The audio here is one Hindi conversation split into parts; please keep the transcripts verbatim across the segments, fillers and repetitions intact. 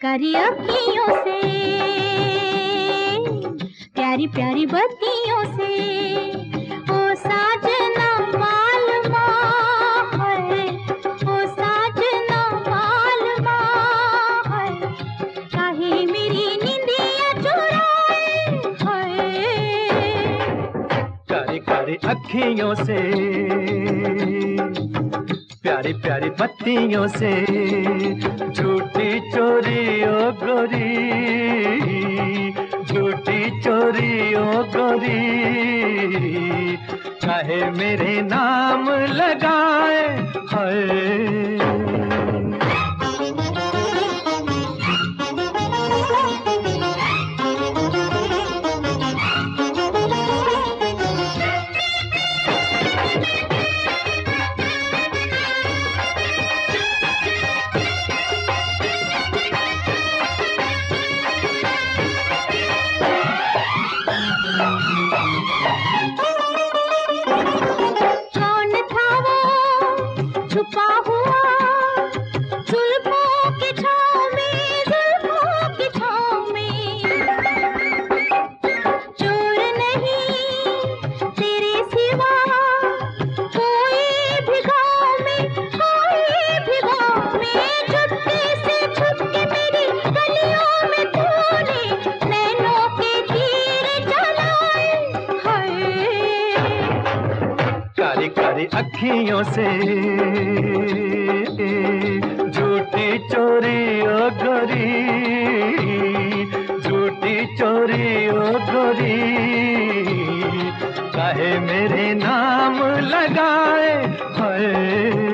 करी अखियों से, प्यारी प्यारी बत्तियों से, ओ साजना मालूमा है, ओ साजना मालूमा है, चाहे मेरी नींदियां चुराए है। कारी कारी अखियों से, प्यारी प्यारी बत्तियों से, झूठी चोरी ओ गोरी, झूठी चोरी ओ गोरी, चाहे मेरे नाम लगाए हाय। कौन था वो छुपा हुआ जुल्फों की छाँव में, जुल्फों की छाँव में, चोर नहीं तेरे सिवा कोई भी गाँव में, कोई भी गाँव में, चुपके से छुपके मेरी गलियों में तूने नैनों के तीर चलाए हाय। कारी कारी अखियों से, झूठी चोरी ओ गोरी, झूठी चोरी ओ गोरी, चाहे मेरे नाम लगाए हाय।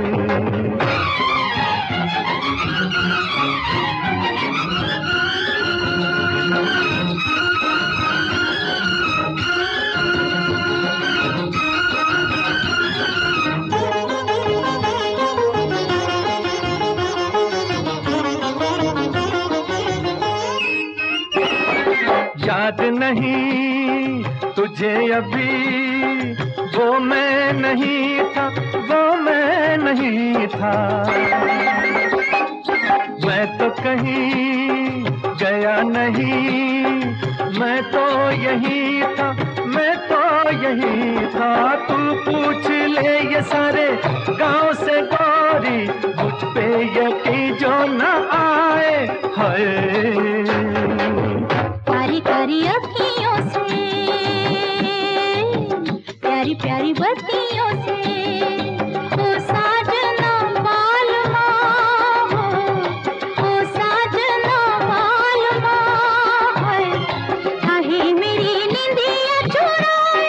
याद नहीं तुझे अभी, वो मैं नहीं था, वो मैं नहीं था, मैं तो कहीं गया नहीं, मैं तो यही था, मैं तो यही था, तू पूछ ले ये सारे गांव से गोरी, मुझ पे यकीन जो न आए हाय। कारी कारी अखियों से, प्यारी प्यारी बत्तियों से, ओ साजना मालूमा हो, ओ साजना मालूमा है, चाहे मेरी नींदियां चुराए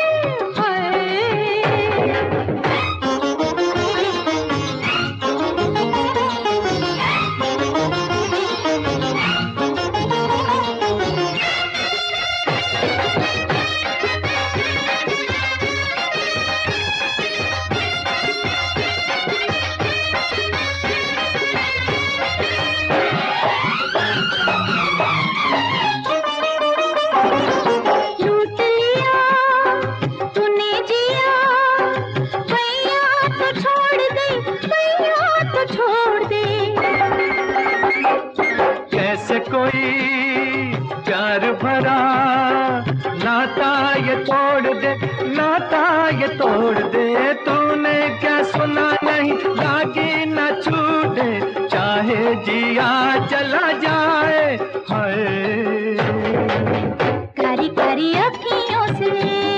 लूट लिया तूने जिया, भैया तो छोड़ दे, भैया तो छोड़ दे। कैसे कोई प्यार भरा नाता ये तोड़ दे, नाता ये तोड़ दे, तूने क्या सुना नहीं, लागी न छूटे, चाहे जिया चला जाए हाय। कारी कारी अखियों से,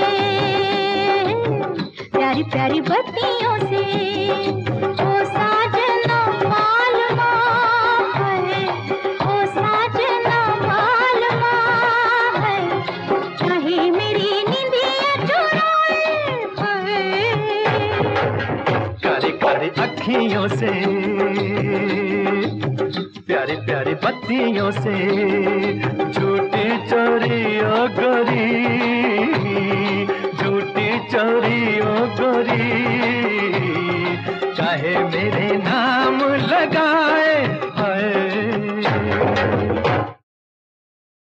प्यारी प्यारी बत्तियों से, ओ साजना मालूमा है, ओ साजना मालूमा है, चाहे मेरी नींदियां चुराए हाय। कारी कारी अखियों से, प्यारी प्यारी बत्तियों से, झूठी चोरी ओ गोरी, झूठी चोरी ओ गोरी, चाहे मेरे नाम लगा